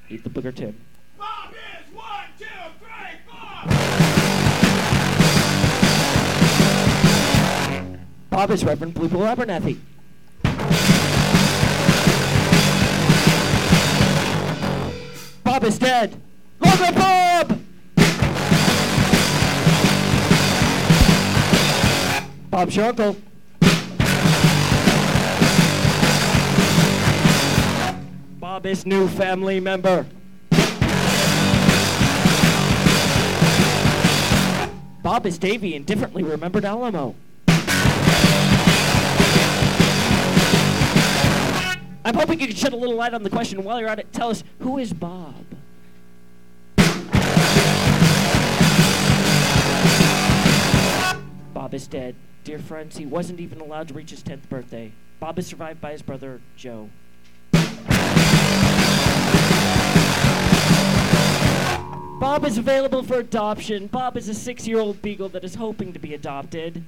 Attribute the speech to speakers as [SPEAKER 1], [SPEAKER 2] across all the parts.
[SPEAKER 1] Eat the booger tin.
[SPEAKER 2] Bob is 1, 2, 3, 4.
[SPEAKER 1] Bob is Reverend Blue Bill Abernathy. Bob is dead. Long live Bob! Bob's your uncle. Bob is new family member. Bob is Davy in differently remembered Alamo. I'm hoping you can shed a little light on the question. While you're at it, tell us, who is Bob? Bob is dead. Dear friends, he wasn't even allowed to reach his 10th birthday. Bob is survived by his brother, Joe. Bob is available for adoption. Bob is a 6-year-old beagle that is hoping to be adopted.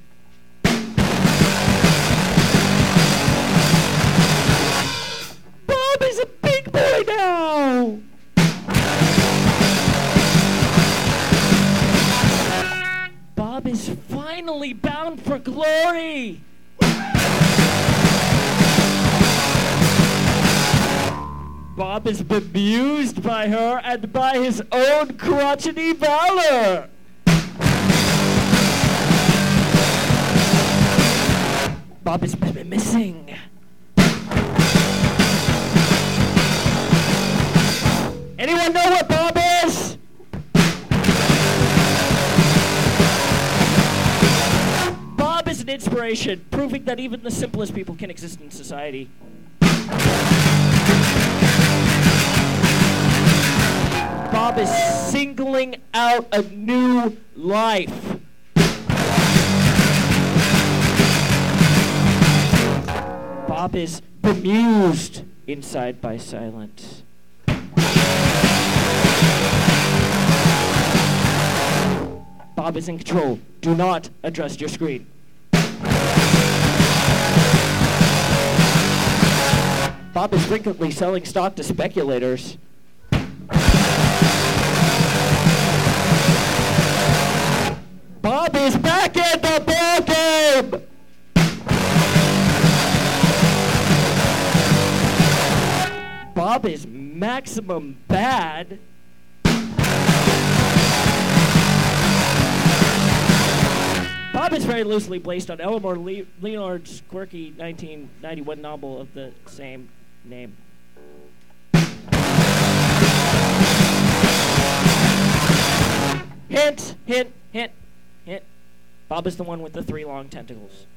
[SPEAKER 1] Bob is a big boy now! Bob is finally bound for glory! Bob is bemused by her and by his own crotchety valor! Bob is missing. Anyone know what Bob is? Bob is an inspiration, proving that even the simplest people can exist in society. Bob is singling out a new life. Bob is bemused inside by silence. Bob is in control. Do not adjust your screen. Bob is frequently selling stock to speculators. Bob is back in the ballgame! Bob is maximum bad. Bob is very loosely based on Elmore Leonard's quirky 1991 novel of the same name. Hint, hint, hint, hint. Bob is the one with the 3 long tentacles.